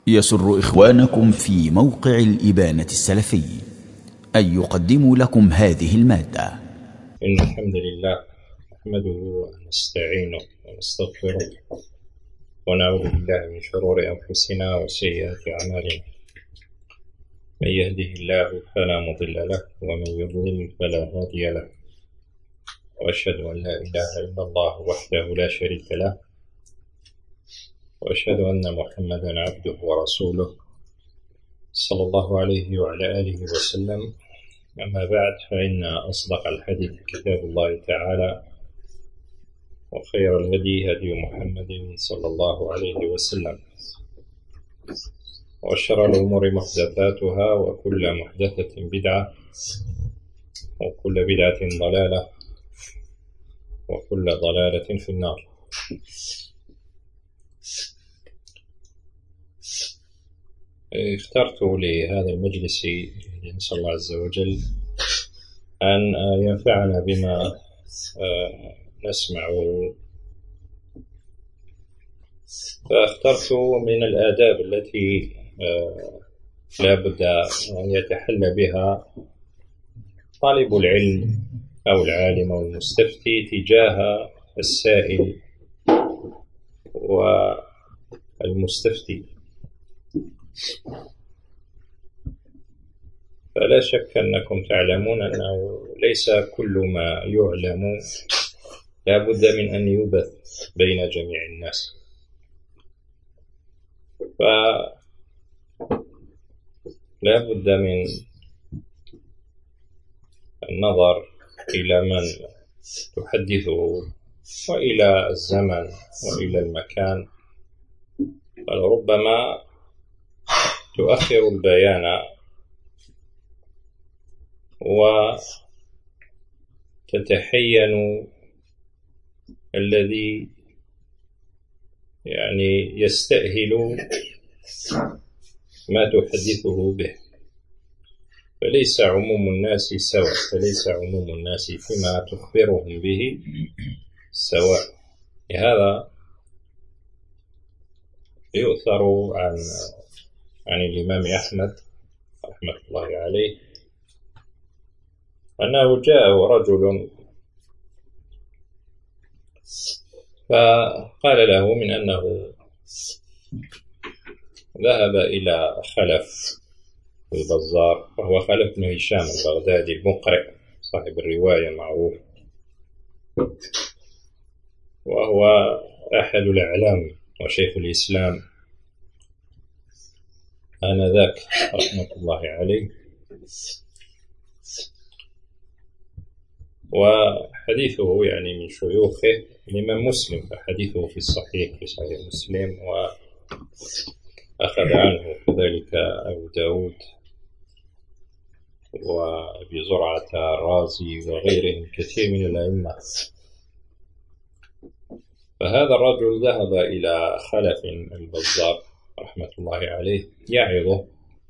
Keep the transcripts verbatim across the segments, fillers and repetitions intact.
يسر إخوانكم في موقع الإبانة السلفي أن يقدموا لكم هذه المادة. إن الحمد لله نحمده ونستعينه ونستغفره ونعوذ بالله من شرور أنفسنا وسيئات أعمالنا. من يهده الله فلا مضل له ومن يضلل فلا هادي له، وأشهد أن لا إله إلا الله وحده لا شريك له، وأشهد أن محمدا عبده ورسوله صلى الله عليه وعلى آله وسلم. أما بعد، فإن أصدق الحديث كتاب الله تعالى، وخير الهدي هدي محمد صلى الله عليه وسلم، وشر الأمور محدثاتها، وكل محدثة بدعة، وكل بدعة ضلالة، وكل ضلالة في النار. اخترت لهذا المجلس نسأل الله عز وجل أن ينفعنا بما نسمع، فاخترت من الآداب التي لا بد أن يتحلى بها طالب العلم أو العالم أو المستفتي تجاه السائل والمستفتي. فلا شك أنكم تعلمون أنه ليس كل ما يعلم لا بد من أن يبث بين جميع الناس، فلا بد من النظر إلى من تحدثه وإلى الزمن وإلى المكان، بل ربما تؤخر البيان وتتحين الذي يعني يستأهل ما تحدثه به، فليس عموم الناس سواء، فليس عموم الناس فيما تخبرهم به سواء. لهذا يؤثر عن عن الإمام أحمد رحمة الله عليه أنه جاء رجل فقال له من أنه ذهب إلى خلف البزار، وهو خلف بن هشام البغدادي المقرئ صاحب الرواية المعروف، وهو أحد الأعلام وشيخ الإسلام آنذاك رحمة الله عليه، وحديثه يعني من شيوخه الإمام مسلم، فحديثه في الصحيح في صحيح مسلم، وأخذ عنه كذلك أبو داود وأبي زرعة الرازي وغيرهم كثير من الأئمة. فهذا الرجل ذهب إلى خلف البزار رحمة الله عليه يعظه،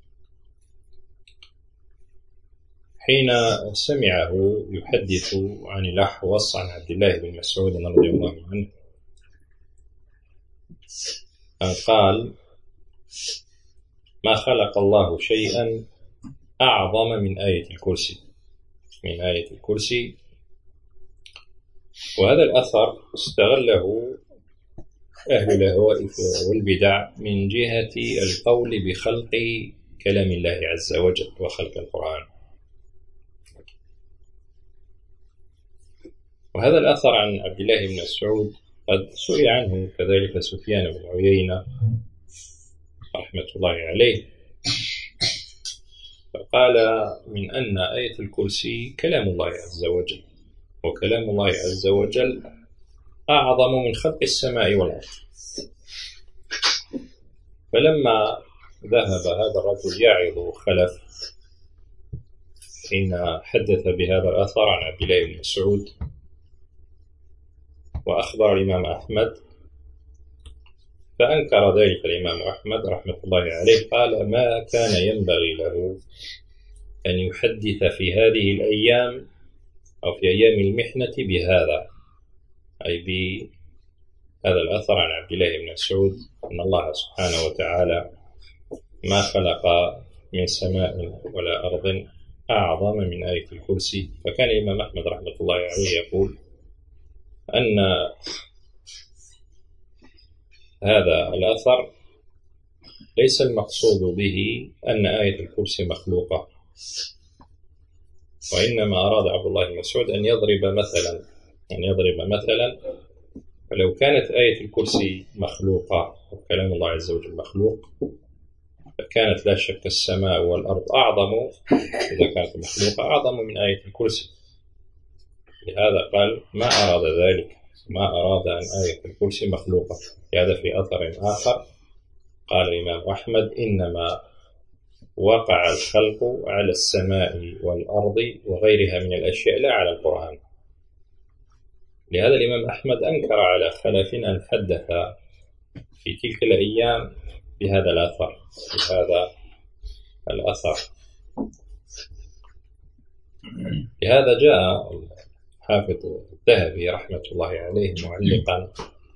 حين سمعه يحدث عن الأحوص عن عبد الله بن مسعود رضي الله عنه أن قال: ما خلق الله شيئا أعظم من آية الكرسي، من آية الكرسي. وهذا الأثر استغله أهل الأهواء والبدع من جهة القول بخلق كلام الله عز وجل وخلق القرآن. وهذا الأثر عن عبد الله بن مسعود قد سئل عنه كذلك سفيان بن عيينة رحمة الله عليه، فقال من أن آية الكرسي كلام الله عز وجل، وكلام الله عز وجل أعظم من خلق السماء والأرض. فلما ذهب هذا الرجل يعظ خلف حين حدث بهذا الأثر عن عبد الله بن مسعود وأخبر الإمام أحمد، فأنكر ذلك الإمام أحمد رحمة الله عليه، قال: ما كان ينبغي له أن يحدث في هذه الأيام أو في أيام المحنة بهذا، أي بهذا الأثر عن عبد الله بن مسعود أن الله سبحانه وتعالى ما خلق من سماء ولا أرض أعظم من آية الكرسي. فكان الإمام أحمد رحمة الله عليه يقول أن هذا الأثر ليس المقصود به أن آية الكرسي مخلوقة، وإنما أراد عبد الله بن مسعود أن يضرب مثلا أن يضرب مثلا فلو كانت آية الكرسي مخلوقة وكلام الله عز وجل مخلوق فكانت لا شك السماء والأرض أعظم، إذا كانت مخلوقة أعظم من آية الكرسي. لهذا قال ما أراد ذلك، ما أراد أن آية الكرسي مخلوقة. هذا في أثر آخر قال الإمام أحمد إنما وقع الخلق على السماء والأرض وغيرها من الأشياء لا على القرآن. لهذا الإمام أحمد أنكر على خلف أن حدث في تلك الأيام بهذا الأثر بهذا الأثر لهذا جاء حافظ الذهبي رحمة الله عليه معلقا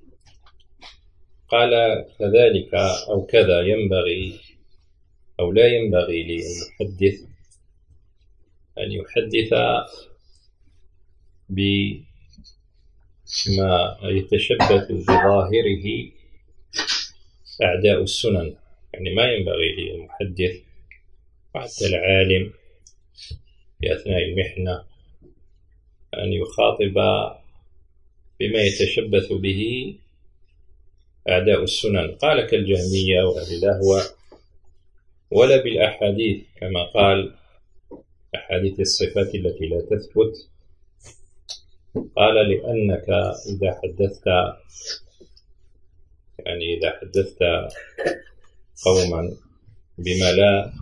قال كذلك أو كذا ينبغي أو لا ينبغي للمحدث أن يحدث بما يتشبث بظاهره أعداء السنن. يعني ما ينبغي للمحدث وحتى العالم في أثناء المحنة أن يخاطب بما يتشبث به أعداء السنن، قال كالجهمية وأهل الأهواء، ولا بالأحاديث كما قال أحاديث الصفات التي لا تثبت. قال لأنك إذا حدثت يعني إذا حدثت قوما بما لا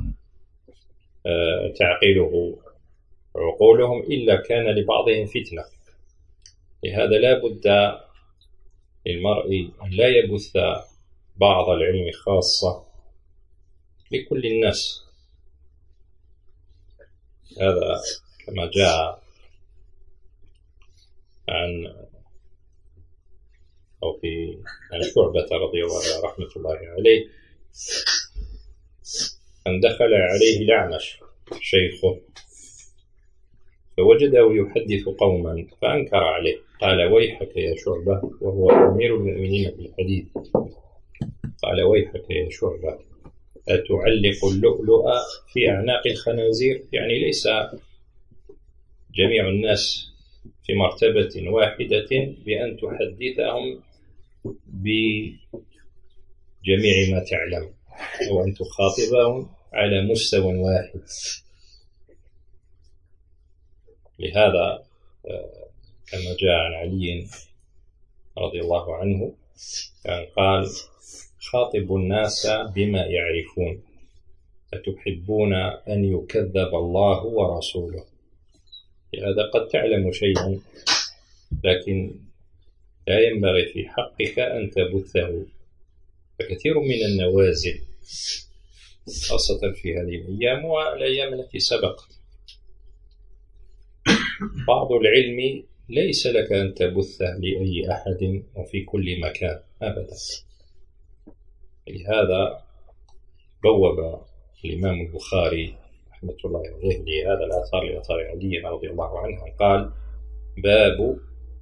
تعقله عقولهم إلا كان لبعضهم فتنة. لهذا لا بد للمرء أن لا يبث بعض العلم خاصة لكل الناس. هذا كما جاء عن أو في عن شعبة رضي الله عنه رحمة الله عليه أن دخل عليه الأعمش شيخه فوجده يحدث قوما فأنكر عليه، قال ويحك يا شعبة، وهو أمير المؤمنين في الحديث، قال ويحك يا شعبة أتعلق اللؤلؤ في أعناق الخنازير؟ يعني ليس جميع الناس في مرتبة واحدة بأن تحدثهم بجميع ما تعلم أو أن تخاطبهم على مستوى واحد. لهذا كما جاء عن علي رضي الله عنه كان قال خاطبوا الناس بما يعرفون أتحبون أن يكذب الله ورسوله. لهذا قد تعلم شيئا لكن لا ينبغي في حقك أن تبثه. فكثير من النوازل خاصة في هذه الأيام والأيام التي سبقت بعض العلم ليس لك أن تبثه لأي أحد وفي كل مكان أبدا. لهذا بوب الإمام البخاري رحمة الله عليه لهذا الآثار لآثار علي رضي الله عنه قال باب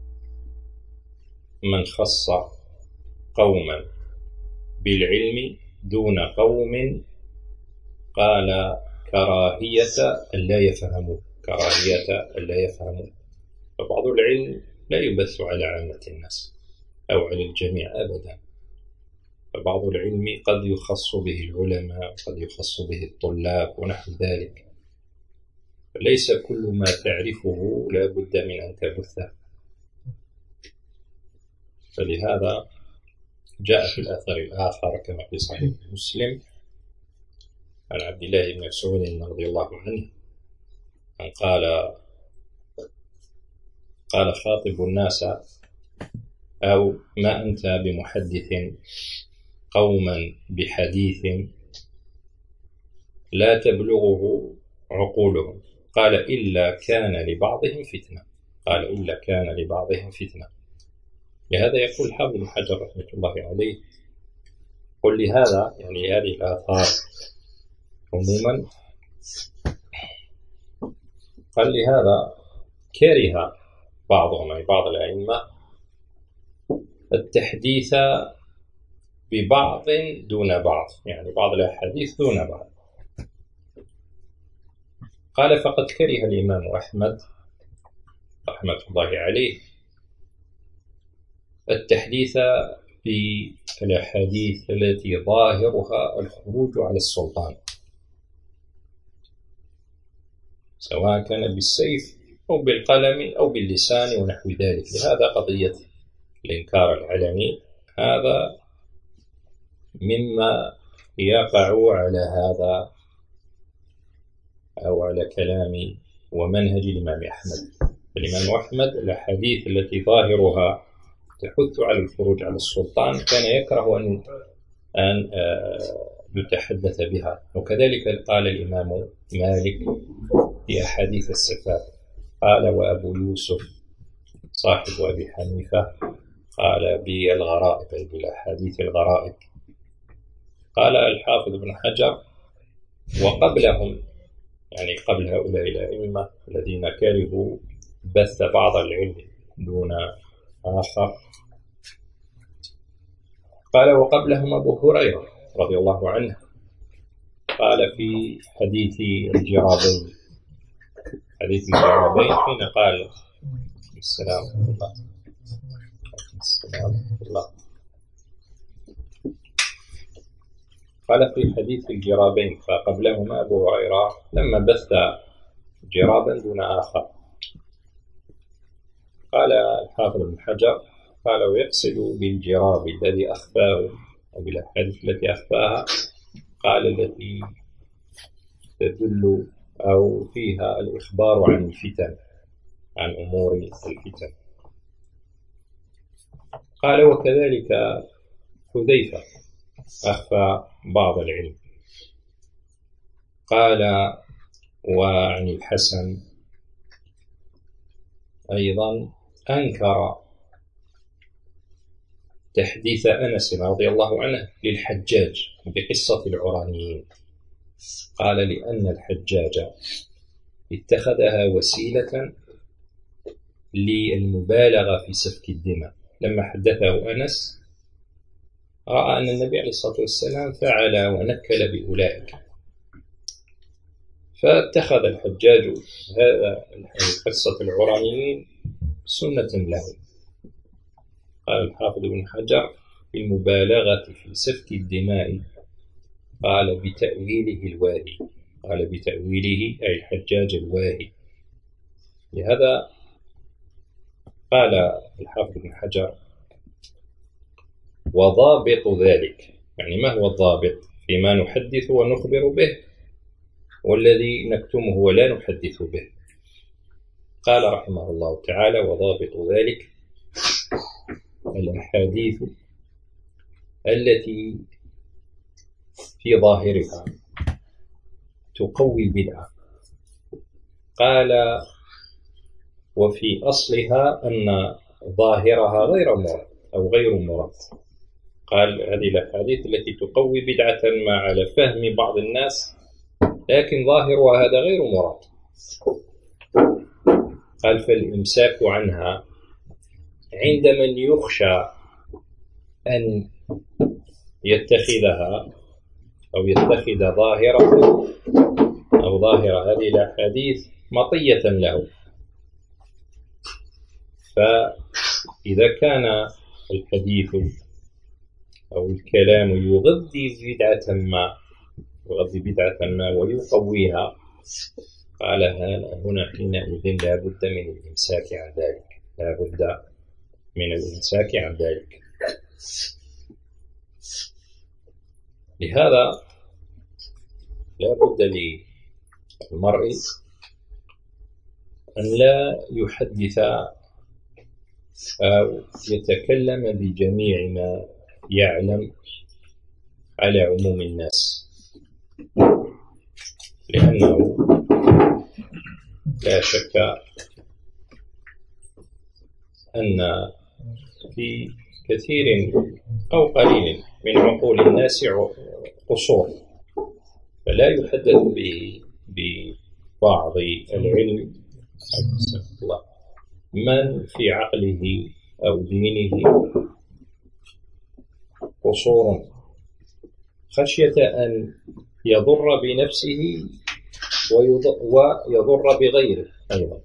من خص قوما بالعلم دون قوم قال كراهية ألا يفهموا كراهية ألا يفهموا. فبعض العلم لا يبث على عامة الناس أو على الجميع أبدا. فبعض العلم قد يخص به العلماء قد يخص به الطلاب ونحو ذلك. فليس كل ما تعرفه لا بد من أن تبثه. فلهذا جاء في الأثر الآخر كما في صحيح مسلم عن عبد الله بن مسعود رضي الله عنه أن قال قال خاطب الناس أو ما أنت بمحدث قوما بحديث لا تبلغه عقولهم قال إلا كان لبعضهم فتنة قال إلا كان لبعضهم فتنة. لهذا يقول حافظ بن حجر رحمة الله عليه قل لهذا يعني هذه الآثار عموما قال لهذا كره بعضهم أي بعض الأئمة التحديث ببعض دون بعض، يعني بعض الأحاديث دون بعض. قال فقد كره الإمام أحمد رحمة الله عليه التحديث بالأحاديث التي ظاهرها الخروج على السلطان، سواء كان بالسيف أو بالقلم أو باللسان ونحو ذلك. لهذا قضية الإنكار العلني هذا مما يقع على هذا أو على كلام ومنهج الإمام أحمد. الإمام أحمد الأحاديث التي ظاهرها تحث على الخروج على السلطان كان يكره أن أن يتحدث بها. وكذلك قال الإمام مالك في أحاديث الصفات، قال وأبو يوسف صاحب أبي حنيفة قال بالغرائب أي بالأحاديث الغرائب. قال الحافظ ابن حجر وقبلهم يعني قبل هؤلاء الأئمة الذين كرهوا بث بعض العلم دون آخر، قال وقبلهم أبو هريرة رضي الله عنه قال في حديث الجرابين حديث الجرابين حين قال السلام الله السلام الله قال في حديث الجرابين فقبلهما أبو هريرة لما بث جرابا دون آخر. قال الحافظ بن حجر قال ويقصد بالجراب الذي أخفاه أو بالأحاديث التي أخفاها قال التي تدل أو فيها الإخبار عن الفتن عن أمور الفتن. قال وكذلك حذيفة أخفى بعض العلم. قال وعن الحسن أيضا أنكر تحديث أنس رضي الله عنه للحجاج بقصة العرانيين. قال لأن الحجاج اتخذها وسيلة للمبالغة في سفك الدماء. لما حدثه أنس رأى أن النبي عليه الصلاة والسلام فعل ونكل بأولئك، فاتخذ الحجاج هذا قصة العرانيين سنة له. قال الحافظ بن حجر في المبالغة في سفك الدماء قال بتأويله الواهي، قال بتأويله أي الحجاج الواهي. لهذا قال الحافظ بن حجر وضابط ذلك، يعني ما هو الضابط فيما نحدث ونخبر به والذي نكتمه ولا نحدث به؟ قال رحمه الله تعالى وضابط ذلك الأحاديث التي في ظاهرها تقوي بدعة. قال وفي أصلها أن ظاهرها غير مراد أو غير مراد. قال هذه الأحاديث التي تقوي بدعة ما على فهم بعض الناس لكن ظاهرها هذا غير مراد. قال فالإمساك عنها عند من يخشى أن يتخذها أو يتخذ ظاهرة أو ظاهر هذه الأحاديث مطية له. فإذا كان الحديث أو الكلام يغذي بدعة ما يغذي بدعة ما ويقويها قال هنا حينئذ لا بد من الإمساك عن ذلك، لا بد من الإمساك عن ذلك. لهذا لا بد للمرء أن لا يحدث أو يتكلم بجميع ما يعلم على عموم الناس، لأنه لا شك أن في كثير أو قليل من عقول الناس قصور، فلا يحدث به ببعض العلم الله من في عقله أو دينه قصور خشية أن يضر بنفسه ويضر بغيره أيضا،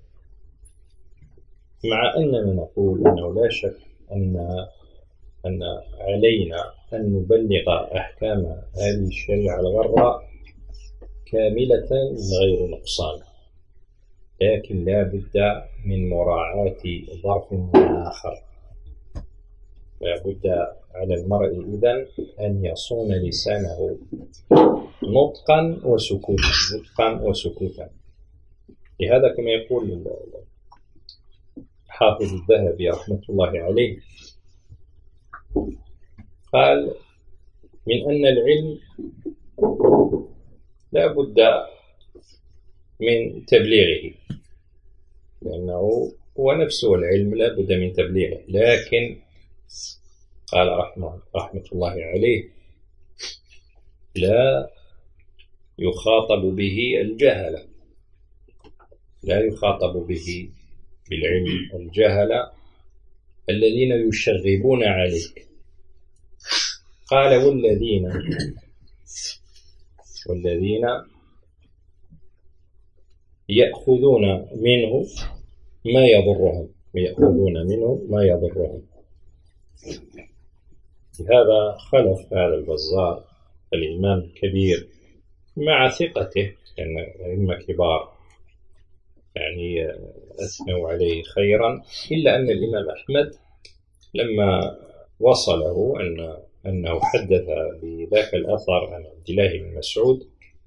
مع أننا نقول أنه لا شك أن أن علينا أن نبلغ أحكام هذه الشريعة الغراء كاملة من غير نقصان، لكن لا بد من مراعاة ظرف آخر. لا بد على المرء إذن أن يصون لسانه نطقا وسكوتا نطقا وسكوتا لهذا كما يقول حافظ الذهبي رحمة الله عليه، قال من أن العلم لا بد من تبليغه، لأنه هو نفسه العلم لا بد من تبليغه، لكن قال رحمه, رحمة الله عليه لا يخاطب به الجهل، لا يخاطب به بالعلم الجهل الذين يشغبون عليك. قال والذين والذين يأخذون منه ما يضرهم ويأخذون منه ما يضرهم. هذا خلف هذا البزار الإمام الكبير مع ثقته لأن أئمة كبار يعني أثنوا عليه خيرا، إلا أن الإمام أحمد لما وصله أن أنه حدث بذاك الأثر عن عبد الله بن مسعود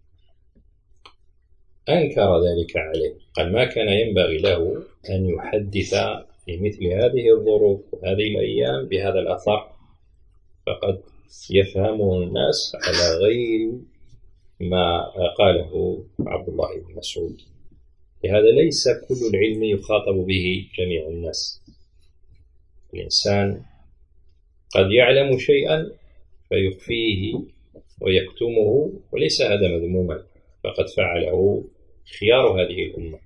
أنكر ذلك عليه، قال ما كان ينبغي له أن يحدث في مثل هذه الظروف وهذه الأيام بهذا الأثر، فقد يفهمه الناس على غير ما قاله عبد الله بن مسعود. لهذا ليس كل العلم يخاطب به جميع الناس، الإنسان قد يعلم شيئا فيخفيه ويكتمه وليس هذا مذموما، فقد فعله خيار هذه الأمة.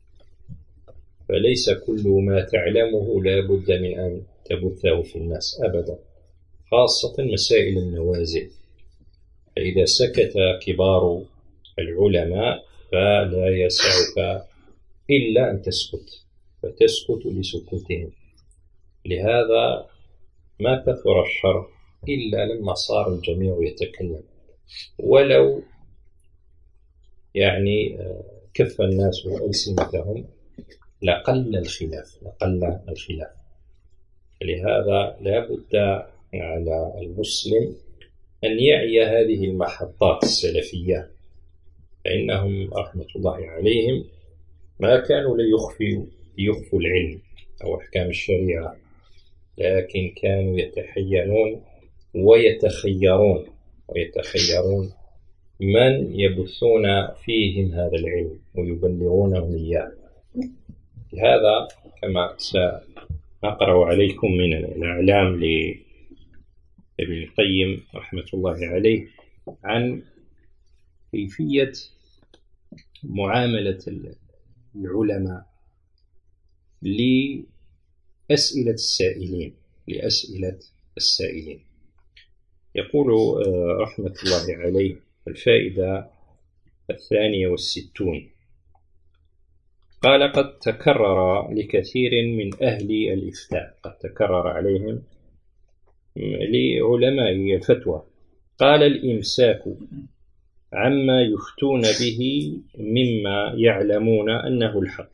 فليس كل ما تعلمه لا بد من أن تبثه في الناس أبدا، خاصة مسائل النوازل، فإذا سكت كبار العلماء فلا يسعك إلا أن تسكت، فتسكت لسكوتهم. لهذا ما كثر الشر إلا لما صار الجميع يتكلم، ولو يعني كف الناس ألسنتهم لقل الخلاف لقل الخلاف. لهذا لا بد على المسلم أن يعي هذه المحطات السلفية، فإنهم رحمة الله عليهم ما كانوا ليخفوا يخفوا العلم أو أحكام الشريعة، لكن كانوا يتحينون ويتخيرون ويتخيرون من يبثون فيهم هذا العلم ويبلغونهم إياه. هذا كما سأقرأ عليكم من الأعلام لابن القيم رحمة الله عليه عن كيفية معاملة العلماء لأسئلة السائلين لأسئلة السائلين. يقول رحمة الله عليه الفائدة الثانية والستون، قال قد تكرر لكثير من أهل الإفتاء، قد تكرر عليهم لعلماء الفتوى، قال الإمساك عما يفتون به مما يعلمون أنه الحق.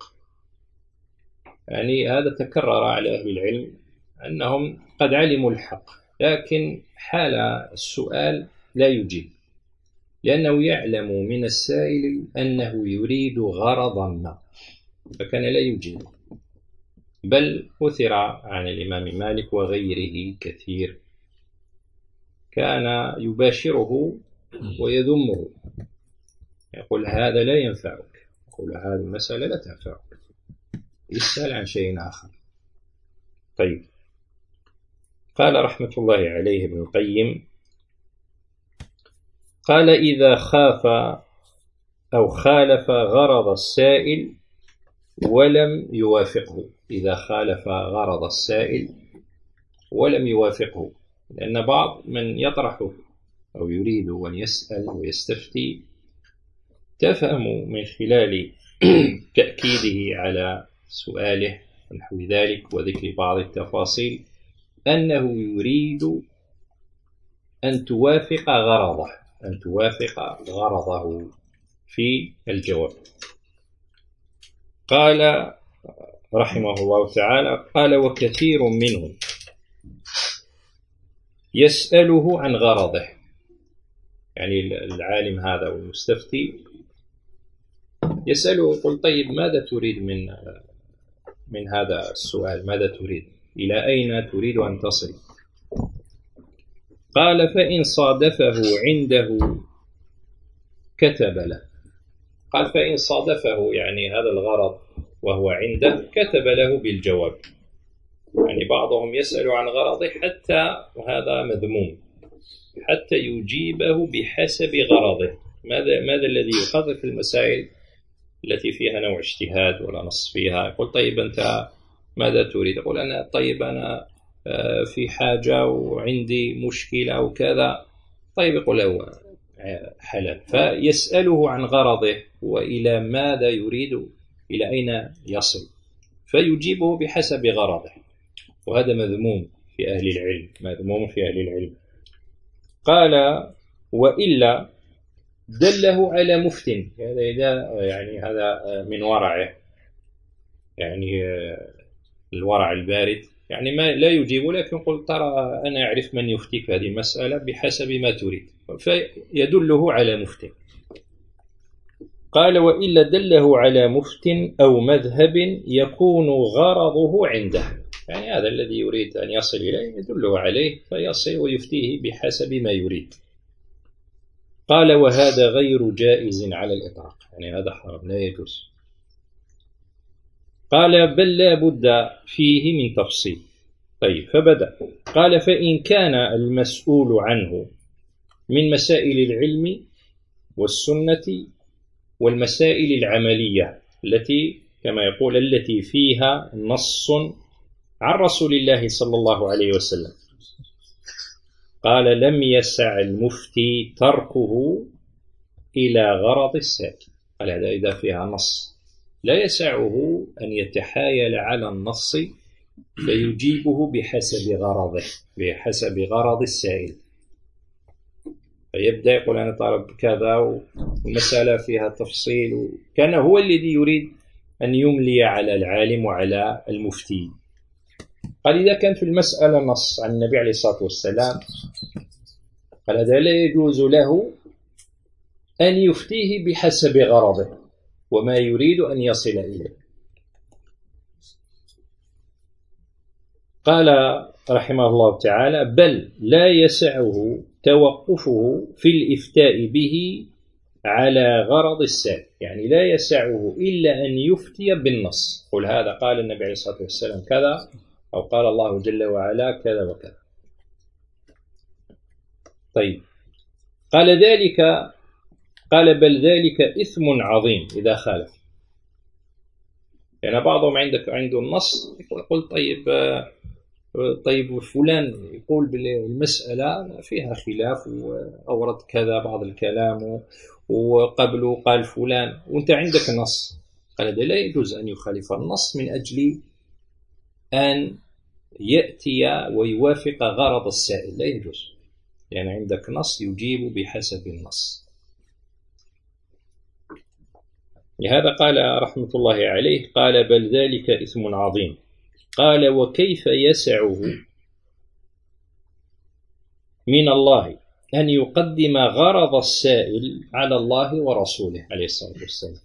يعني هذا تكرر على أهل العلم أنهم قد علموا الحق، لكن حال السؤال لا يجيب، لأنه يعلم من السائل أنه يريد غرضا ما، فكان لا يجيب. بل أثر عن الإمام مالك وغيره كثير كان يباشره ويذمه، يقول هذا لا ينفعك، يقول هذه المسألة لا تنفعك، يسأل عن شيء آخر. طيب قال رحمة الله عليه ابن القيم: قال: إذا خاف أو خالف غرض السائل ولم يوافقه. إذا خالف غرض السائل ولم يوافقه، لأن بعض من يطرح أو يريد أن يسأل ويستفتي تفهم من خلال تأكيده على سؤاله ونحو ذلك وذكر بعض التفاصيل أنه يريد أن توافق غرضه أن توافق غرضه في الجواب. قال رحمه الله تعالى: قال: وكثير منهم يسأله عن غرضه، يعني العالم هذا والمستفتي يسأله يقول: طيب ماذا تريد من من هذا السؤال؟ ماذا تريد؟ إلى أين تريد أن تصل؟ قال: فإن صادفه عنده كتب له. قال: فإن صادفه يعني هذا الغرض وهو عنده كتب له بالجواب. يعني بعضهم يسأل عن غرضه حتى، وهذا مذموم، حتى يجيبه بحسب غرضه. ماذا ماذا الذي يقرر في المسائل التي فيها نوع اجتهاد ولا نص فيها؟ يقول: طيب أنت ماذا تريد؟ يقول: أنا طيب أنا في حاجة وعندي مشكلة أو كذا. طيب يقول له حلال. فيسأله عن غرضه وإلى ماذا يريد، إلى أين يصل، فيجيبه بحسب غرضه. وهذا مذموم في أهل العلم، مذموم في أهل العلم. قال: وإلا دله على مفتن. هذا يعني هذا من ورعه، يعني الورع البارد، يعني ما لا يجيب، لكن قل: ترى أنا أعرف من يفتيك هذه المسألة بحسب ما تريد، فيدله على مفتن. قال: وإلا دله على مفتن أو مذهب يكون غرضه عنده، يعني هذا الذي يريد أن يصل إليه يدله عليه فيصل ويفتيه بحسب ما يريد. قال: وهذا غير جائز على الإطلاق، يعني هذا حرام لا يجوز. قال: بل لا بد فيه من تفصيل. طيب، فبدأ قال: فإن كان المسؤول عنه من مسائل العلم والسنة والمسائل العملية التي كما يقول التي فيها نص عن رسول الله صلى الله عليه وسلم، قال: لم يسع المفتي تركه إلى غرض السائل. قال: هذا إذا فيها نص لا يسعه أن يتحايل على النص فيجيبه بحسب غرضه، بحسب غرض السائل. فيبدأ يقول: أنا طالب كذا ومسألة فيها تفصيل، كان هو الذي يريد أن يملي على العالم وعلى المفتي. قال: إذا كان في المسألة نص عن النبي عليه الصلاة والسلام، قال: هذا لا يجوز له أن يفتيه بحسب غرضه وما يريد أن يصل إليه. قال رحمه الله تعالى: بل لا يسعه توقفه في الإفتاء به على غرض السائل، يعني لا يسعه إلا أن يفتي بالنص. قل هذا قال النبي عليه الصلاة والسلام كذا، أو قال الله جل وعلا كذا وكذا. طيب، قال ذلك قال: بل ذلك إثم عظيم إذا خالف. يعني بعضهم عندك عنده النص يقول: طيب طيب فلان يقول بالمسألة فيها خلاف وأورد كذا بعض الكلام وقبله قال فلان وأنت عندك نص. قال: هذا لا يجوز أن يخالف النص من أجل أن يأتي ويوافق غرض السائل، لا يجوز، يعني عندك نص يجيب بحسب النص. لهذا قال رحمة الله عليه: قال: بل ذلك إثم عظيم. قال: وكيف يسعه من الله أن يقدم غرض السائل على الله ورسوله عليه الصلاة والسلام.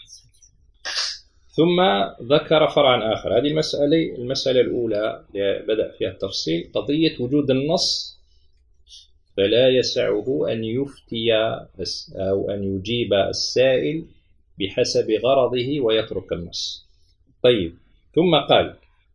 ثم ذكر فرعا آخر. هذه المسألة المسألة الأولى بدأ فيها التفصيل، قضية وجود النص، فلا يسعه أن يفتي أو أن يجيب السائل بحسب غرضه ويترك النص. طيب، ثم قال: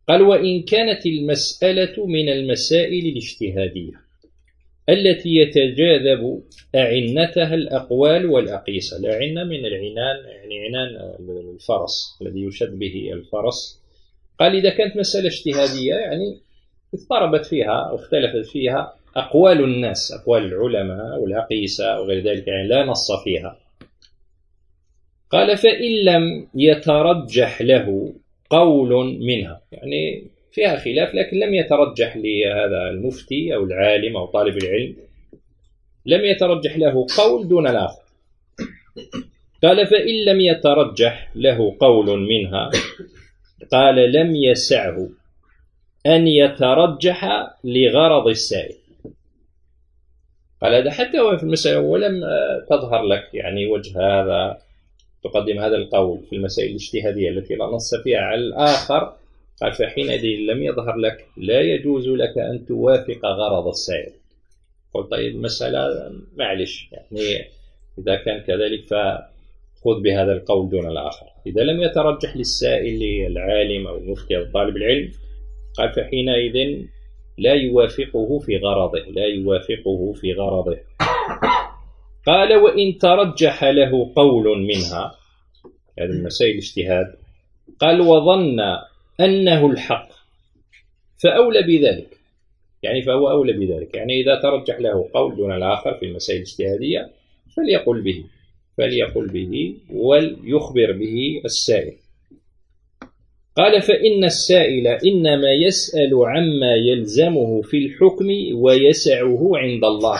قال: وإن كانت المسألة من المسائل الاجتهادية التي يتجاذب أعنتها الأقوال والأقيسة. الأعنة من العنان، يعني عنان الفرس الذي يشد به الفرس. قال: إذا كانت مسألة اجتهادية يعني اضطربت فيها أو اختلفت فيها أقوال الناس، أقوال العلماء والأقيسة وغير ذلك، يعني لا نص فيها. قال: فإن لم يترجح له قول منها، يعني فيها خلاف لكن لم يترجح لهذا المفتي أو العالم أو طالب العلم، لم يترجح له قول دون الآخر. قال: فإن لم يترجح له قول منها، قال: لم يسعه أن يترجح لغرض السائل. قال: هذا حتى هو في المسألة ولم تظهر لك يعني وجه هذا، تقدم هذا القول في المسائل الاجتهادية التي لا نص فيها على الآخر. قال: فحينئذ لم يظهر لك، لا يجوز لك أن توافق غرض السائل. قلت: طيب مسألة معلش، يعني إذا كان كذلك فخذ بهذا القول دون الآخر. إذا لم يترجح للسائل العالم أو المفتي أو طالب العلم، قال: فحينئذ لا يوافقه في غرضه، لا يوافقه في غرضه. قال: وإن ترجح له قول منها، هذه المسائل الاجتهاد، قال: وظن أنه الحق فأولى بذلك، يعني فهو أولى بذلك. يعني إذا ترجح له قول دون الآخر في المسائل الاجتهادية فليقل به، فليقل به وليخبر به السائل. قال: فإن السائل إنما يسأل عما يلزمه في الحكم ويسعه عند الله،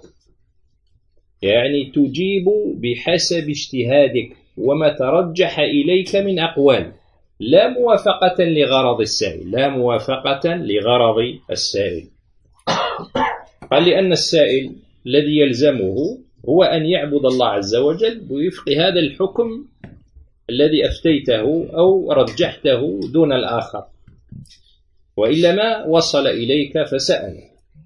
يعني تجيب بحسب اجتهادك وما ترجح إليك من أقوال، لا موافقة لغرض السائل، لا موافقة لغرض السائل. قال: لأن السائل الذي يلزمه هو أن يعبد الله عز وجل وفق هذا الحكم الذي أفتيته أو رجحته دون الآخر، وإلا ما وصل إليك فسأل.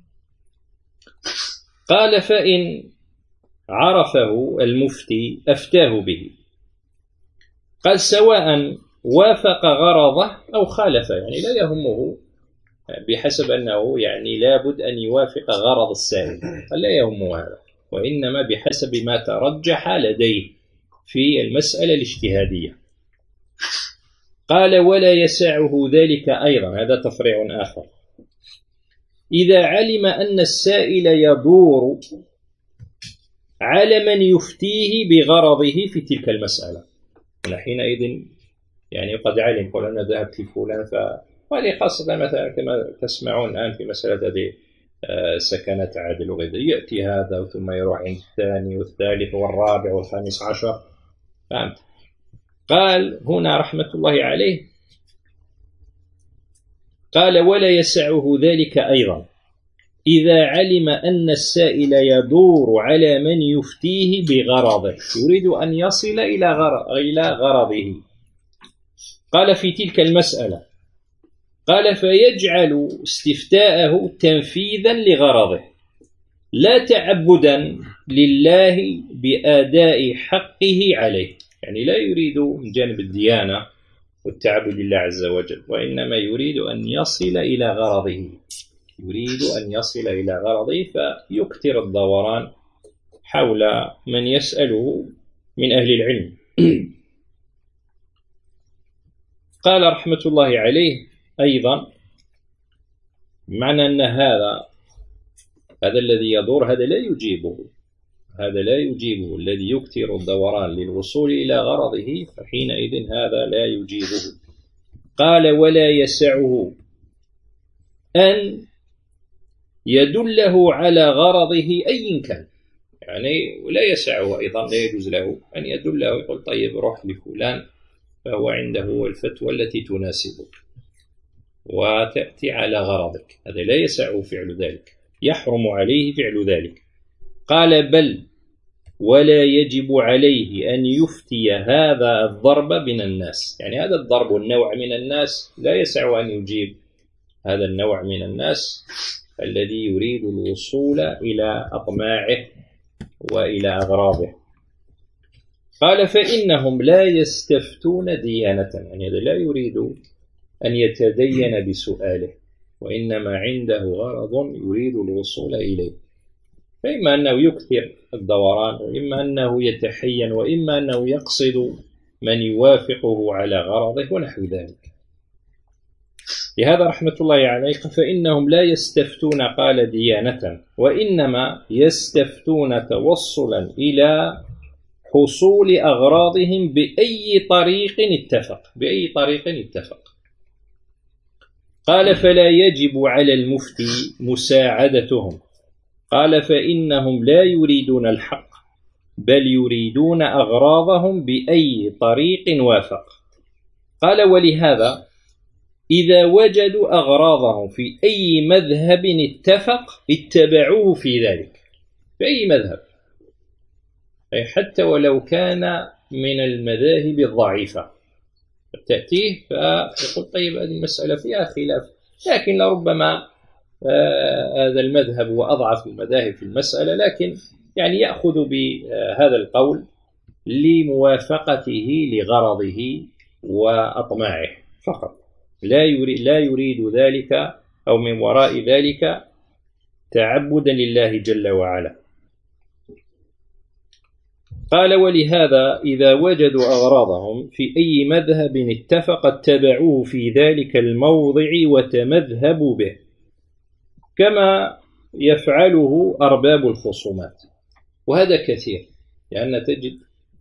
قال: فإن عرفه المفتي أفتاه به. قال: سواء وافق غرضه أو خالف، يعني لا يهمه بحسب أنه يعني لابد أن يوافق غرض السائل، لا يهمه هذا، وإنما بحسب ما ترجح لديه في المسألة الاجتهادية. قال: ولا يسعه ذلك أيضا، هذا تفريع آخر، إذا علم أن السائل يدور على من يفتيه بغرضه في تلك المسألة. حينئذ يعني قد علم، قل أنا ذهبت لفلان، ف وهذه خاصة مثلا كما تسمعون الآن في مسألة هذه سكنة عدل وغيره، يأتي هذا ثم يروح عند الثاني والثالث والرابع والخامس عشر. فهمت؟ قال هنا رحمة الله عليه، قال: ولا يسعه ذلك أيضا إذا علم أن السائل يدور على من يفتيه بغرضه، يريد أن يصل إلى غرضه. قال: في تلك المسألة، قال: فيجعل استفتاءه تنفيذا لغرضه لا تعبدا لله بأداء حقه عليه، يعني لا يريد من جانب الديانة والتعبد لله عز وجل، وإنما يريد أن يصل إلى غرضه، يريد أن يصل إلى غرضه، فيكثر الدوران حول من يسأله من أهل العلم. قال رحمة الله عليه أيضا، معنى أن هذا هذا الذي يدور هذا لا يجيبه، هذا لا يجيبه، الذي يكثر الدوران للوصول إلى غرضه، فحينئذ هذا لا يجيبه. قال: ولا يسعه أن يدله على غرضه أي كان، يعني ولا يسعه أيضا، لا يجوز له أن يدله، يقول طيب روح لفلان فهو عنده الفتوى التي تناسبك وتأتي على غرضك، هذا لا يسعه فعل ذلك، يحرم عليه فعل ذلك. قال: بل ولا يجب عليه أن يفتي هذا الضرب من الناس، يعني هذا الضرب والنوع من الناس لا يسع أن يجيب هذا النوع من الناس الذي يريد الوصول إلى أطماعه وإلى أغراضه. قال: فإنهم لا يستفتون ديانة، يعني هذا لا يريد أن يتدين بسؤاله، وإنما عنده غرض يريد الوصول إليه، فإما أنه يكثر الدوران، وإما أنه يتحين، وإما أنه يقصد من يوافقه على غرضه ونحو ذلك. لهذا رحمة الله عليه فإنهم لا يستفتون قال ديانة، وإنما يستفتون توصلا إلى حصول أغراضهم بأي طريق اتفق بأي طريق اتفق قال فلا يجب على المفتي مساعدتهم، قال فإنهم لا يريدون الحق بل يريدون أغراضهم بأي طريق وافق. قال ولهذا إذا وجدوا أغراضهم في أي مذهب اتفق اتبعوه في ذلك، في أي مذهب، أي حتى ولو كان من المذاهب الضعيفة تأتيه فيقول طيب هذه المسألة فيها خلاف، لكن لربما آه هذا المذهب هو أضعف المذاهب في المسألة، لكن يعني يأخذ بهذا القول لموافقته لغرضه وأطماعه فقط، لا يريد, لا يريد ذلك أو من وراء ذلك تعبدا لله جل وعلا. قال ولهذا إذا وجدوا أغراضهم في أي مذهب اتفق اتبعوه في ذلك الموضع وتمذهبوا به، كما يفعله أرباب الخصومات. وهذا كثير، لأن تجد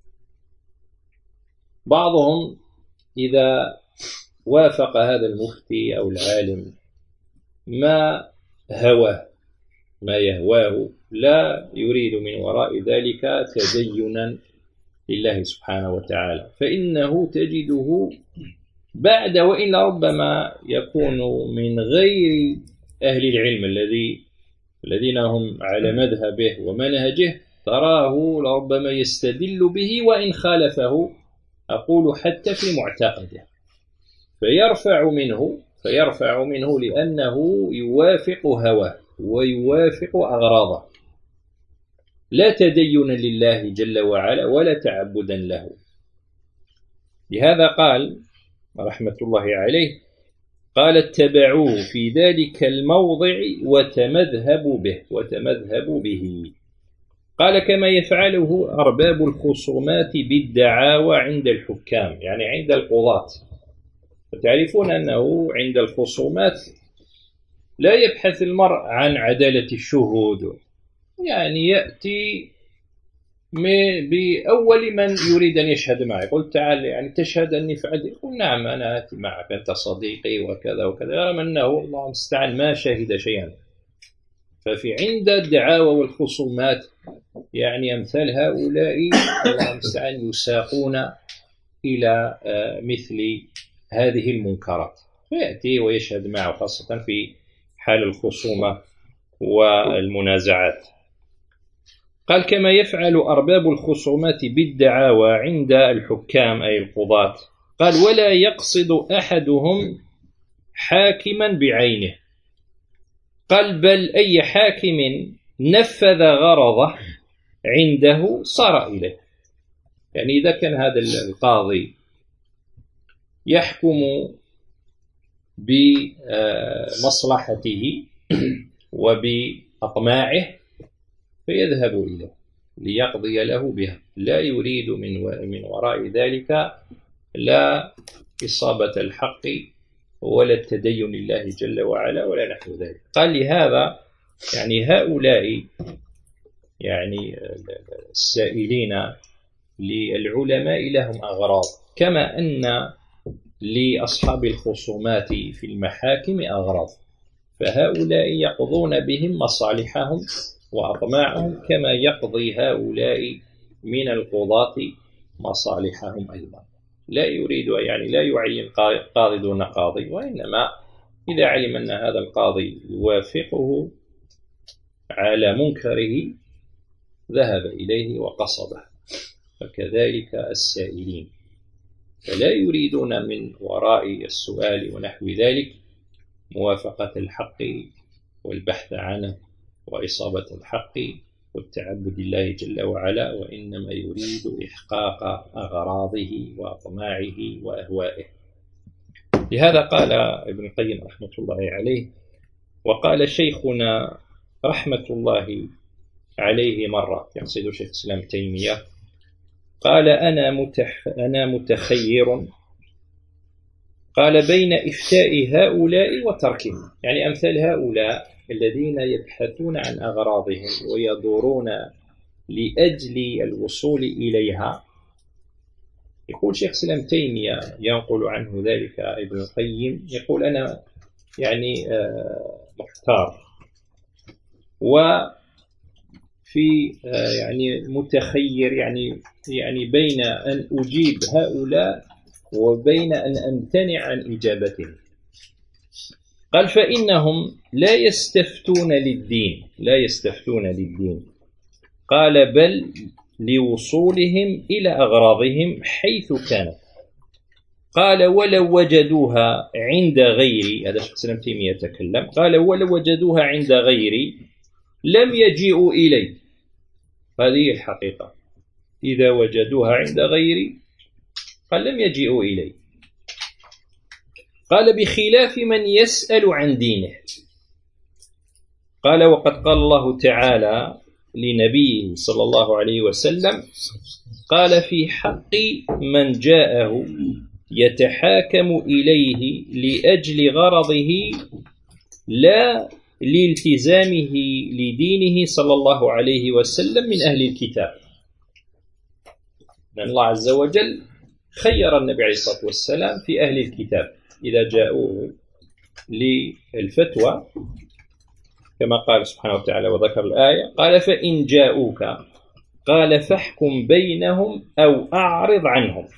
بعضهم إذا وافق هذا المفتي أو العالم ما هواه ما يهواه لا يريد من وراء ذلك تدينا لله سبحانه وتعالى، فإنه تجده بعد وإن ربما يكون من غير أهل العلم الذي الذين هم على مذهبه ومنهجه، تراه لربما يستدل به وإن خالفه، أقول حتى في معتقده، فيرفع منه فيرفع منه لأنه يوافق هواه ويوافق أغراضه، لا تدين لله جل وعلا ولا تعبدا له. لهذا قال رحمة الله عليه قال اتبعوه في ذلك الموضع وتمذهبوا به وتمذهبوا به. قال كما يفعله أرباب الخصومات بالدعاوى عند الحكام، يعني عند القضاة. فتعرفون أنه عند الخصومات لا يبحث المرء عن عدالة الشهود، يعني يأتي بأول من يريد أن يشهد معي، يقول تعال يعني تشهد أني فعلت، يقول نعم أنا آتي معك أنت صديقي وكذا وكذا، رغم أنه الله المستعان ما شهد شيئا. ففي عند الدعاوى والخصومات يعني أمثال هؤلاء الله المستعان يساقون إلى مثل هذه المنكرات، فيأتي ويشهد معه خاصة في حال الخصومة والمنازعات. قال كما يفعل أرباب الخصومات بالدعاوى عند الحكام أي القضاة. قال ولا يقصد أحدهم حاكما بعينه، قال بل أي حاكم نفذ غرضه عنده صار إليه. يعني إذا كان هذا القاضي يحكم بمصلحته وبأطماعه فيذهب إليه ليقضي له بها، لا يريد من من وراء ذلك لا إصابة الحق ولا التدين لله جل وعلا ولا نحو ذلك. قال لهذا يعني هؤلاء يعني السائلين للعلماء لهم أغراض، كما أن لأصحاب الخصومات في المحاكم أغراض، فهؤلاء يقضون بهم مصالحهم وأطماعهم كما يقضي هؤلاء من القضاة مصالحهم أيضا. لا يريد يعني لا يعين قاضي دون قاضي، وإنما إذا علم أن هذا القاضي يوافقه على منكره ذهب إليه وقصده، فكذلك السائلين فلا يريدون من وراء السؤال ونحو ذلك موافقة الحق والبحث عنه وإصابة الحق والتعبد لله جل وعلا، وإنما يريد إحقاق أغراضه وأطماعه وأهوائه. لهذا قال ابن القيم رحمة الله عليه، وقال شيخنا رحمة الله عليه مرة، يقصد شيخ الإسلام تيمية، قال أنا, متح أنا متخير، قال بين إفتاء هؤلاء وتركهم، يعني أمثال هؤلاء الذين يبحثون عن أغراضهم ويدورون لأجل الوصول إليها. يقول شيخ الإسلام تيمية ينقل عنه ذلك ابن القيم، يقول أنا يعني محتار وفي يعني متخير، يعني يعني بين أن أجيب هؤلاء وبين أن أمتنع عن إجابتهم. قال فإنهم لا يستفتون للدين، لا يستفتون للدين، قال بل لوصولهم إلى أغراضهم حيث كانت. قال ولو وجدوها عند غيري، هذا شخص ابن تيمية يتكلم، قال ولو وجدوها عند غيري لم يجيئوا إلي. هذه الحقيقة، إذا وجدوها عند غيري قال لم يجيئوا إلي. قال بخلاف من يسأل عن دينه. قال وقد قال الله تعالى لنبيه صلى الله عليه وسلم، قال في حق من جاءه يتحاكم إليه لأجل غرضه لا لالتزامه لدينه صلى الله عليه وسلم من أهل الكتاب. لأن الله عز وجل خير النبي عليه الصلاة والسلام في أهل الكتاب إذا جاءوه للفتوى، كما قال سبحانه وتعالى وذكر الآية، قال فإن جاءوك قال فاحكم بينهم أو أعرض عنهم.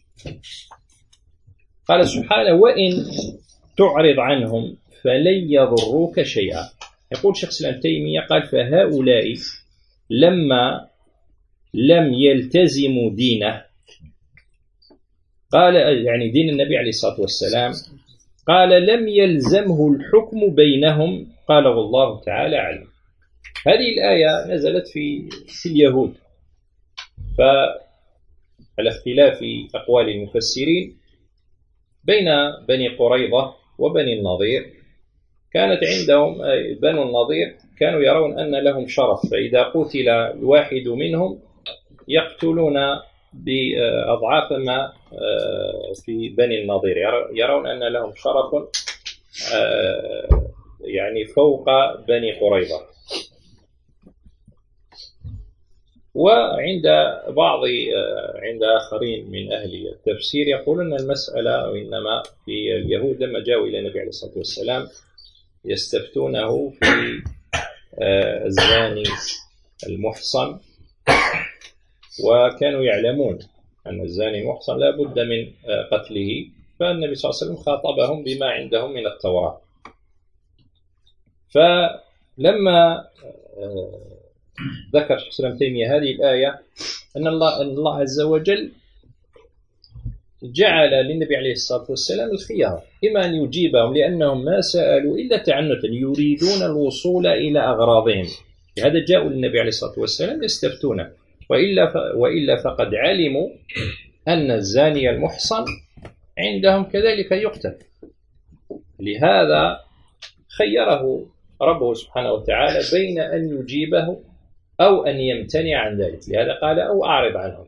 قال سبحانه وإن تعرض عنهم فلن يضروك شيئا. يقول شيخ الإسلام تيمية قال فهؤلاء لما لم يلتزموا دينه، قال يعني دين النبي عليه الصلاة والسلام، قال لم يلزمه الحكم بينهم، قال والله تعالى أعلم. هذه الآية نزلت في في اليهود، فعلى اختلاف أقوال المفسرين بين بني قريظة وبني النضير، كانت عندهم بنو النضير كانوا يرون أن لهم شرف، فإذا قتل الواحد منهم يقتلون بأضعاف ما في بني النضير، يرون أن لهم شرف يعني فوق بني قريظة. وعند بعض عند آخرين من أهل التفسير يقولون أن المسألة وإنما في اليهود لما جاءوا إلى النبي عليه الصلاة والسلام يستفتونه في الزاني المحصن، وكانوا يعلمون أن الزاني المحصن لا بد من قتله، فالنبي صلى الله عليه وسلم خاطبهم بما عندهم من التوراة. فلما ذكر شيخ الإسلام تيمية هذه الآية أن الله, أن الله عز وجل جعل للنبي عليه الصلاة والسلام الخيار، إما أن يجيبهم لأنهم ما سألوا إلا تعنتا يريدون الوصول إلى أغراضهم، لهذا جاءوا للنبي عليه الصلاة والسلام يستفتونه، وإلا, وإلا فقد علموا أن الزاني المحصن عندهم كذلك يقتل. لهذا خيره ربه سبحانه وتعالى بين أن يجيبه أو أن يمتنع عن ذلك، لهذا قال أو أعرض عنهم.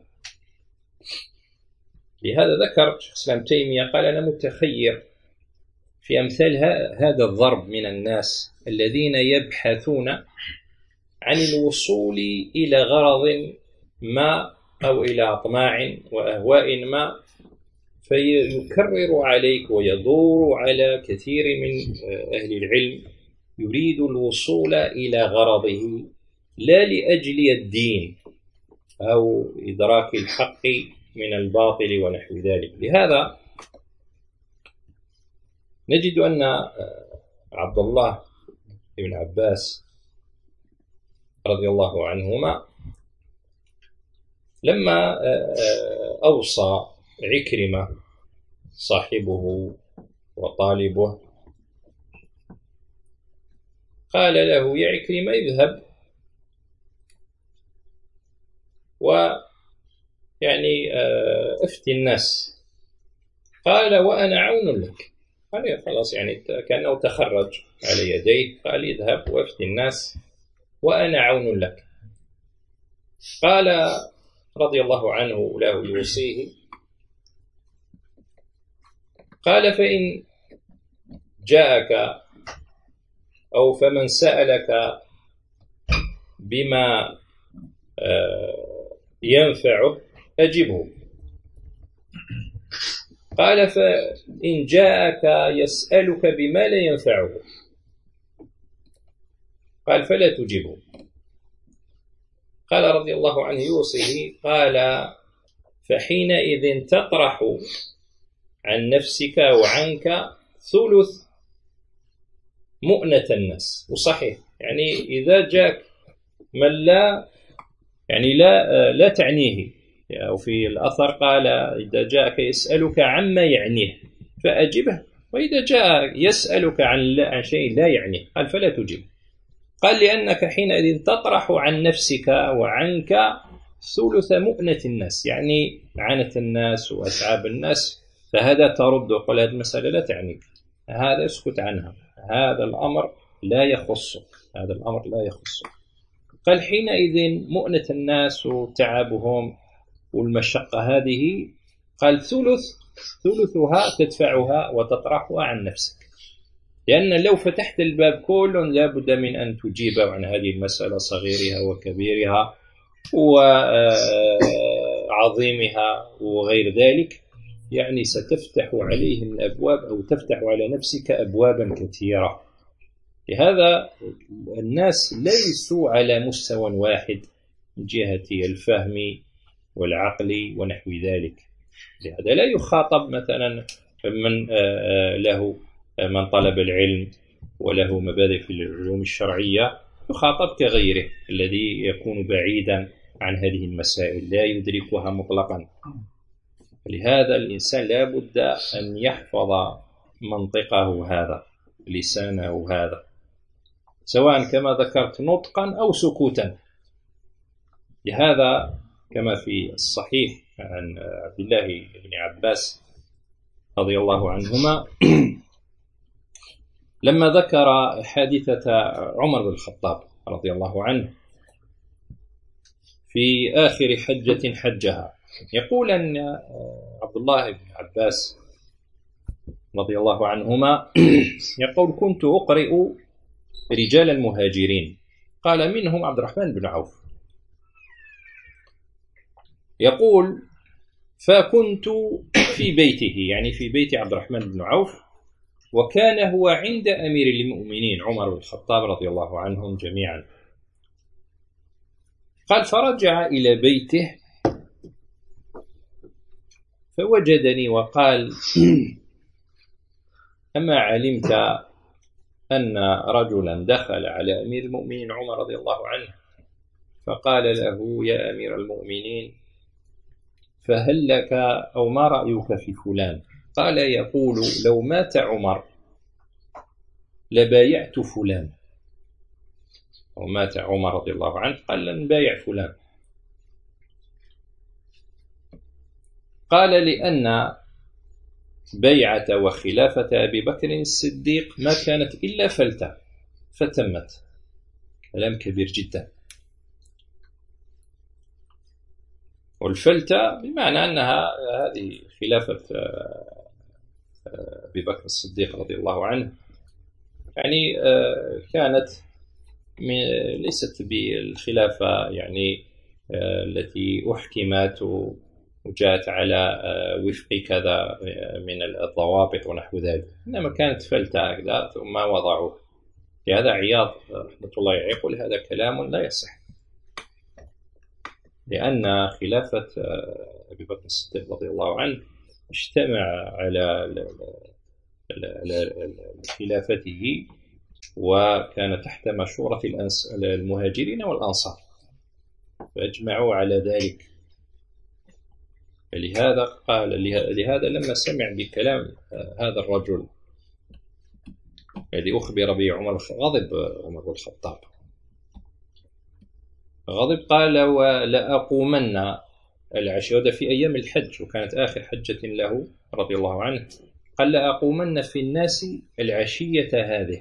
لهذا ذكر شيخ الإسلام تيمية قال أنا متخير في أمثال هذا الضرب من الناس الذين يبحثون عن الوصول إلى غرض ما أو إلى أطماع وأهواء ما، فيكرر عليك ويدور على كثير من أهل العلم يريد الوصول إلى غرضه لا لأجل الدين أو إدراك الحق من الباطل ونحو ذلك. لهذا نجد أن عبد الله بن عباس رضي الله عنهما لما أوصى عكرمة صاحبه وطالبه قال له يا عكرمة اذهب ويعني افتي الناس، قال وأنا عون لك، قال خلاص يعني كأنه تخرج على يديه، قال اذهب وافتي الناس وأنا عون لك. قال رضي الله عنه له يوصيه، قال فإن جاءك أو فمن سألك بما ينفعه أجبه. قال فإن جاءك يسألك بما لا ينفعه قال فلا تجبه. قال رضي الله عنه يوصيه، قال فحينئذ تطرح عن نفسك وعنك ثلث مؤنة الناس. وصحيح يعني إذا جاءك من لا يعني لا لا تعنيه، أو في الأثر قال إذا جاءك يسألك عما يعنيه فأجبه، وإذا جاء يسألك عن عن شيء لا يعنيه قال فلا تجب. قال لأنك حينئذ تطرح عن نفسك وعنك ثلث مؤنة الناس، يعني عنة الناس وأتعاب الناس، فهذا ترد وقال هذه المسألة لا تعنيك، هذا اسكت عنها، هذا الأمر لا يخصك، هذا الأمر لا يخصك. قال حينئذ مؤنة الناس وتعبهم والمشقة هذه، قال ثلث ثلثها تدفعها وتطرحها عن نفسك، لأن لو فتحت الباب كل لا بد من أن تجيب عن هذه المسألة صغيرها وكبيرها وعظيمها وغير ذلك، يعني ستفتح عليهم الأبواب أو تفتح على نفسك أبوابا كثيرة. لهذا الناس ليسوا على مستوى واحد من جهة الفهم والعقل ونحو ذلك. لهذا لا يخاطب مثلا من له من طلب العلم وله مبادئ في العلوم الشرعية، يخاطب كغيره الذي يكون بعيدا عن هذه المسائل لا يدركها مطلقا. لهذا الإنسان لا بد أن يحفظ منطقه هذا، لسانه هذا، سواء كما ذكرت نطقا أو سكوتا. لهذا كما في الصحيح عن عبد الله بن عباس رضي الله عنهما لما ذكر حادثة عمر بن الخطاب رضي الله عنه في آخر حجة حجها، يقول أن عبد الله بن عباس رضي الله عنهما يقول كنت أقرئ رجال المهاجرين، قال منهم عبد الرحمن بن عوف، يقول فكنت في بيته، يعني في بيت عبد الرحمن بن عوف، وكان هو عند أمير المؤمنين عمر بن الخطاب رضي الله عنهم جميعا. قال فرجع إلى بيته فوجدني وقال أما علمت أن رجلا دخل على أمير المؤمنين عمر رضي الله عنه فقال له يا أمير المؤمنين فهل لك أو ما رأيك في فلان؟ قال يقول لو مات عمر لبايعت فلان، أو مات عمر رضي الله عنه قال لن بايع فلان. قال لأن بيعة وخلافة أبي بكر الصديق ما كانت إلا فلتة فتمت. كلام كبير جدا. والفلتة بمعنى أنها هذه خلافة أبي بكر الصديق رضي الله عنه، يعني كانت ليست بالخلافة يعني التي أحكمت وجاءت على وفق كذا من الضوابط ونحو ذلك، إنما كانت فلتة هكذا ثم وضعوه. لهذا عياض رحمة الله يقول هذا كلام لا يصح، لأن خلافة أبي بكر الصديق رضي الله عنه اجتمع على خلافته وكان تحت مشورة المهاجرين والأنصار فأجمعوا على ذلك. لهذا قال لهذا لما سمع بكلام هذا الرجل الذي أخبر به عمر غضب عمر بن الخطاب، غضب قال ولأقومن العشاء، وهذا في أيام الحج وكانت آخر حجة له رضي الله عنه، قال لأقومن في الناس العشية هذه.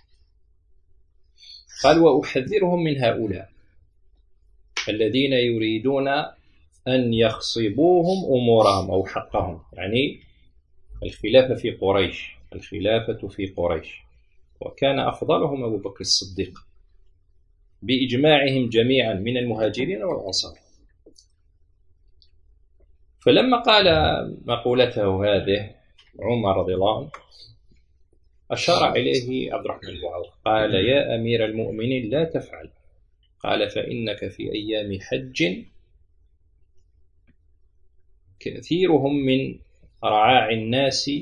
قال وأحذرهم من هؤلاء الذين يريدون أن يخصبوهم أمورهم أو حقهم، يعني الخلافة في قريش، الخلافة في قريش، وكان أفضلهم أبو بكر الصديق بإجماعهم جميعا من المهاجرين والأنصار. فلما قال مقولته هذه عمر رضي الله عنه أشار إليه عبد الرحمن بن عوف قال يا أمير المؤمنين لا تفعل. قال فإنك في أيام حج كثيرهم من رعاع الناس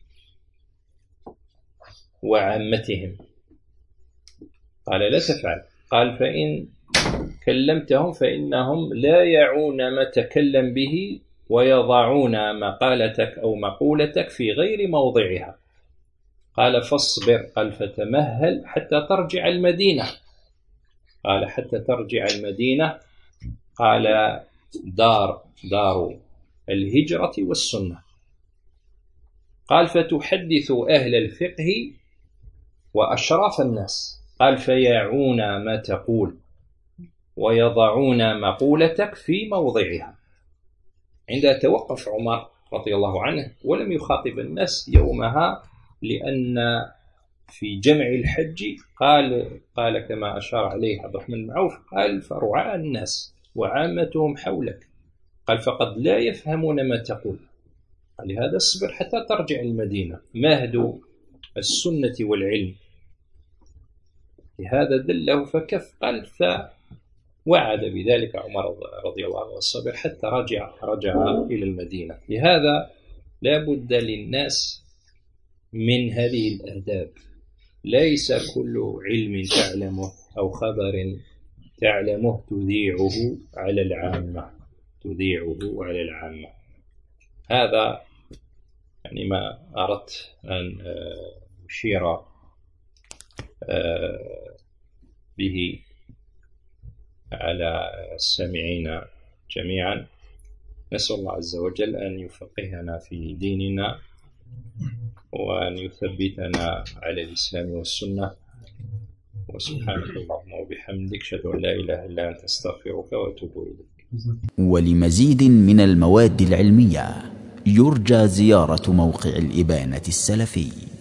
وعامتهم. قال لا تفعل. قال فإن كلمتهم فإنهم لا يعون ما تكلم به ويضعون مقالتك أو مقولتك في غير موضعها. قال فاصبر. قال فتمهل حتى ترجع المدينة. قال حتى ترجع المدينة. قال دار دار الهجرة والسنة. قال فتحدث أهل الفقه وأشراف الناس. قال فيعون ما تقول ويضعون مقولتك في موضعها. عندها توقف عمر رضي الله عنه ولم يخاطب الناس يومها، لأن في جمع الحج قال قال كما أشار عليه عبد الرحمن بن عوف قال فرعاء الناس وعامتهم حولك. قال فقد لا يفهمون ما تقول. قال لهذا اصبر حتى ترجع المدينة، مهد السنة والعلم. لهذا دله فكف. قال فوعد بذلك عمر رضي الله عنه والصبر حتى رجع رجع إلى المدينة. لهذا لا بد للناس من هذه الآداب. ليس كل علم تعلمه أو خبر تعلمه تذيعه على العامة تذيعه على العامة. هذا يعني ما أردت أن أشير به على السامعين جميعا. نسأل الله عز وجل أن يفقهنا في ديننا وأن يثبتنا على الإسلام والسنة. وسبحانك اللهم وبحمدك أشهد أن لا إله إلا أنت أستغفرك وأتوب إليك. ولمزيد من المواد العلمية يرجى زيارة موقع الإبانة السلفي.